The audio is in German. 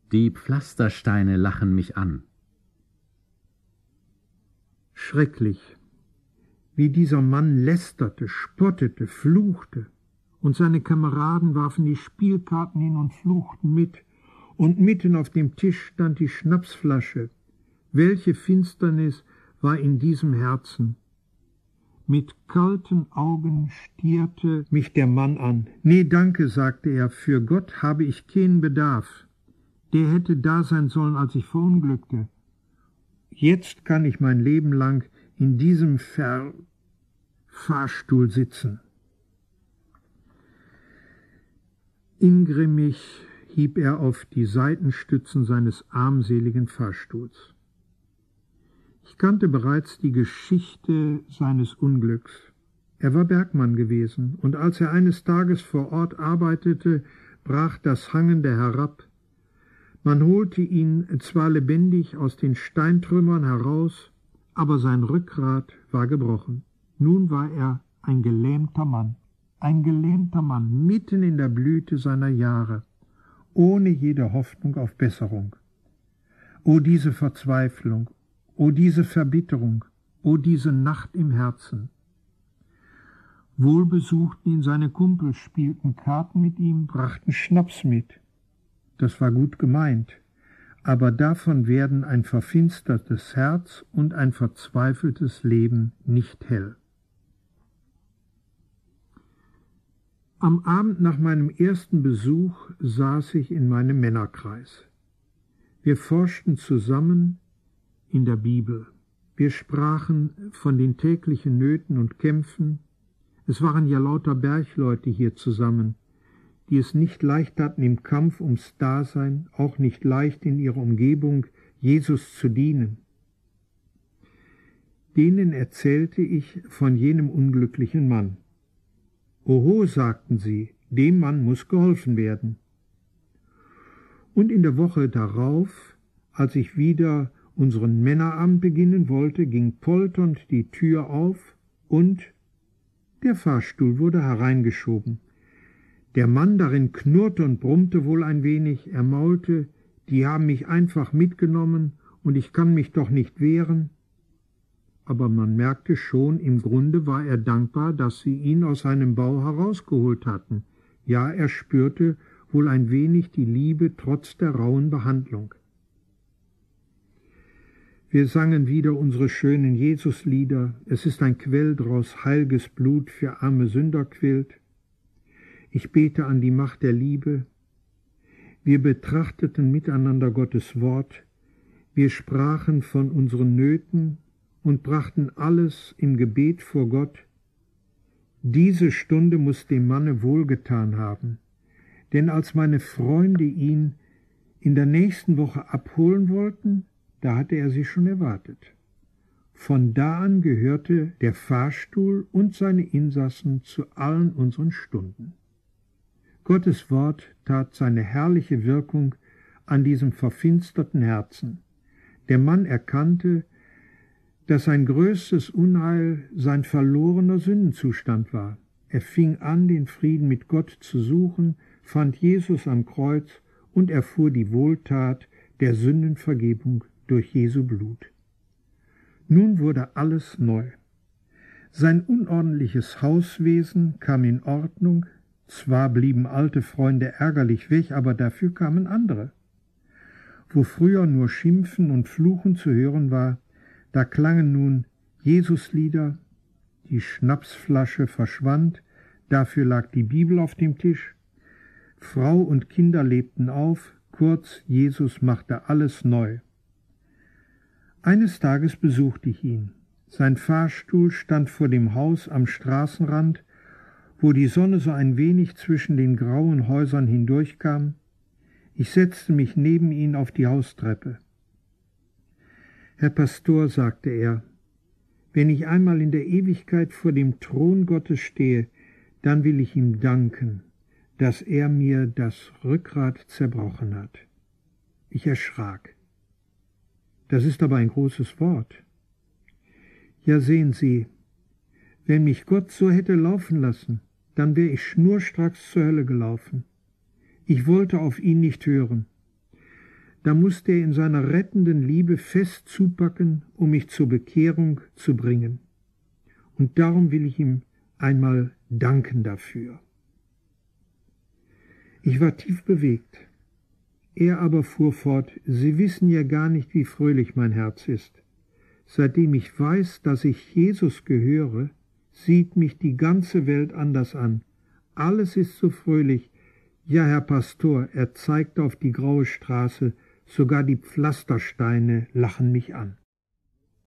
Die Pflastersteine lachen mich an. Schrecklich, wie dieser Mann lästerte, spottete, fluchte, und seine Kameraden warfen die Spielkarten hin und fluchten mit, und mitten auf dem Tisch stand die Schnapsflasche. Welche Finsternis war in diesem Herzen! Mit kalten Augen stierte mich der Mann an. »Nee, danke«, sagte er, »für Gott habe ich keinen Bedarf. Der hätte da sein sollen, als ich verunglückte. Jetzt kann ich mein Leben lang in diesem Fahrstuhl sitzen.« Ingrimmig hieb er auf die Seitenstützen seines armseligen Fahrstuhls. Ich kannte bereits die Geschichte seines Unglücks. Er war Bergmann gewesen, und als er eines Tages vor Ort arbeitete, brach das Hangende herab. Man holte ihn zwar lebendig aus den Steintrümmern heraus, aber sein Rückgrat war gebrochen. Nun war er ein gelähmter Mann, mitten in der Blüte seiner Jahre, ohne jede Hoffnung auf Besserung. O diese Verzweiflung, o diese Verbitterung, o diese Nacht im Herzen. Wohl besuchten ihn seine Kumpel, spielten Karten mit ihm, brachten Schnaps mit. Das war gut gemeint, aber davon werden ein verfinstertes Herz und ein verzweifeltes Leben nicht hell. Am Abend nach meinem ersten Besuch saß ich in meinem Männerkreis. Wir forschten zusammen in der Bibel. Wir sprachen von den täglichen Nöten und Kämpfen. Es waren ja lauter Bergleute hier zusammen, die es nicht leicht hatten im Kampf ums Dasein, auch nicht leicht in ihrer Umgebung, Jesus zu dienen. Denen erzählte ich von jenem unglücklichen Mann. »Oho«, sagten sie, »dem Mann muss geholfen werden.« Und in der Woche darauf, als ich wieder unseren Männerabend beginnen wollte, ging polternd die Tür auf und der Fahrstuhl wurde hereingeschoben. Der Mann darin knurrte und brummte wohl ein wenig, er maulte, »Die haben mich einfach mitgenommen und ich kann mich doch nicht wehren.« Aber man merkte schon, im Grunde war er dankbar, dass sie ihn aus seinem Bau herausgeholt hatten. Ja, er spürte wohl ein wenig die Liebe trotz der rauen Behandlung. Wir sangen wieder unsere schönen Jesuslieder. Es ist ein Quell draus heilges Blut für arme Sünder quillt. Ich bete an die Macht der Liebe. Wir betrachteten miteinander Gottes Wort. Wir sprachen von unseren Nöten und brachten alles im Gebet vor Gott. Diese Stunde muß dem Manne wohlgetan haben, denn als meine Freunde ihn in der nächsten Woche abholen wollten, da hatte er sie schon erwartet. Von da an gehörte der Fahrstuhl und seine Insassen zu allen unseren Stunden. Gottes Wort tat seine herrliche Wirkung an diesem verfinsterten Herzen. Der Mann erkannte, dass sein größtes Unheil sein verlorener Sündenzustand war. Er fing an, den Frieden mit Gott zu suchen, fand Jesus am Kreuz und erfuhr die Wohltat der Sündenvergebung durch Jesu Blut. Nun wurde alles neu. Sein unordentliches Hauswesen kam in Ordnung, zwar blieben alte Freunde ärgerlich weg, aber dafür kamen andere. Wo früher nur Schimpfen und Fluchen zu hören war, da klangen nun Jesuslieder, die Schnapsflasche verschwand, dafür lag die Bibel auf dem Tisch, Frau und Kinder lebten auf, kurz, Jesus machte alles neu. Eines Tages besuchte ich ihn. Sein Fahrstuhl stand vor dem Haus am Straßenrand, wo die Sonne so ein wenig zwischen den grauen Häusern hindurchkam. Ich setzte mich neben ihn auf die Haustreppe. »Herr Pastor«, sagte er, »wenn ich einmal in der Ewigkeit vor dem Thron Gottes stehe, dann will ich ihm danken, dass er mir das Rückgrat zerbrochen hat.« Ich erschrak. »Das ist aber ein großes Wort.« »Ja, sehen Sie, wenn mich Gott so hätte laufen lassen, dann wäre ich schnurstracks zur Hölle gelaufen. Ich wollte auf ihn nicht hören. da musste er in seiner rettenden Liebe fest zupacken, um mich zur Bekehrung zu bringen. Und darum will ich ihm einmal danken dafür. Ich war tief bewegt. Er aber fuhr fort, Sie wissen ja gar nicht, wie fröhlich mein Herz ist. Seitdem ich weiß, dass ich Jesus gehöre, sieht mich die ganze Welt anders an. Alles ist so fröhlich. Ja, Herr Pastor, er zeigt auf die graue Straße, sogar die Pflastersteine lachen mich an.